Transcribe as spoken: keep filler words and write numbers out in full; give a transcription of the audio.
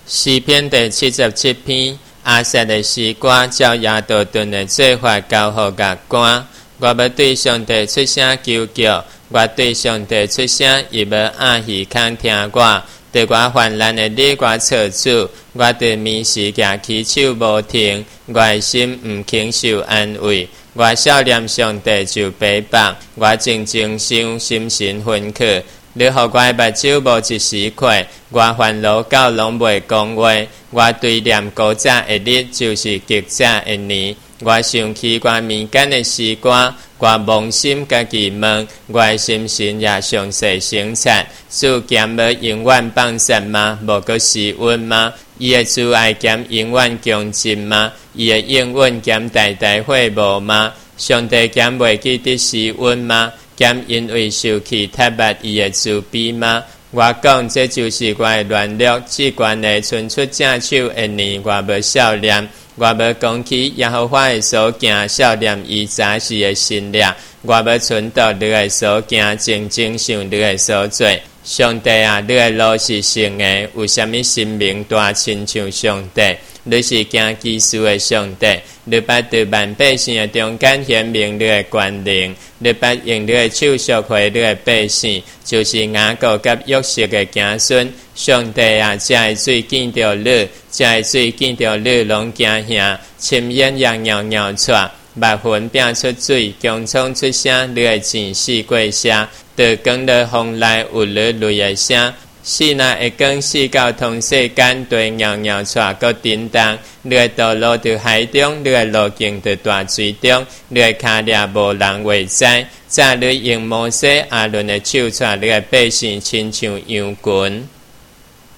诗篇第七十七篇，阿瑟的诗歌照亚杜顿的做法交予乐观。我要对上帝出声求救，我对上帝出声，伊要暗耳空听我。对我患难的你，我措主，我对面时举起手无停，我的心毋肯受安慰。我少念上帝就悲伤，我静静想，心神昏刻。你互我的目睭无一时亏，我烦恼到拢袂讲话。我对念古早的日，就是极早的年。我想起我民间的诗歌，我妄心家己问，我的心神也详细省察。主咸要永远放散吗？无阁施温吗？伊的慈爱咸永远强劲吗？伊的应允咸代代会无吗？上帝咸袂记得施温吗？咸因为受气太捌伊的慈悲吗？我讲这就是我的软弱，只关的伸出正手的年，我要少念。我要讲起耶和华的所行，少念伊早时的心力。我要存到你的所行，静静想你的所做。上帝啊，你的路是圣的，有啥物神明大亲像上帝？你是行奇事的上帝，你捌在万百姓的中间显明你的权能，你捌用你的手赎回你的百姓，就是雅各甲约瑟的子孙。上帝啊，这的水见到你，这的水见到你，拢惊吓，深渊也袅袅出，目魂变出水，强冲出声，你的前世过声，在光的风内有你泪的声。是那会讲四到同世间，对袅袅出个震动。你的道路在海中，你的路径在大水中，你的脚掠无人会知。早你用摩西、阿伦的手，带你的百姓亲像羊群。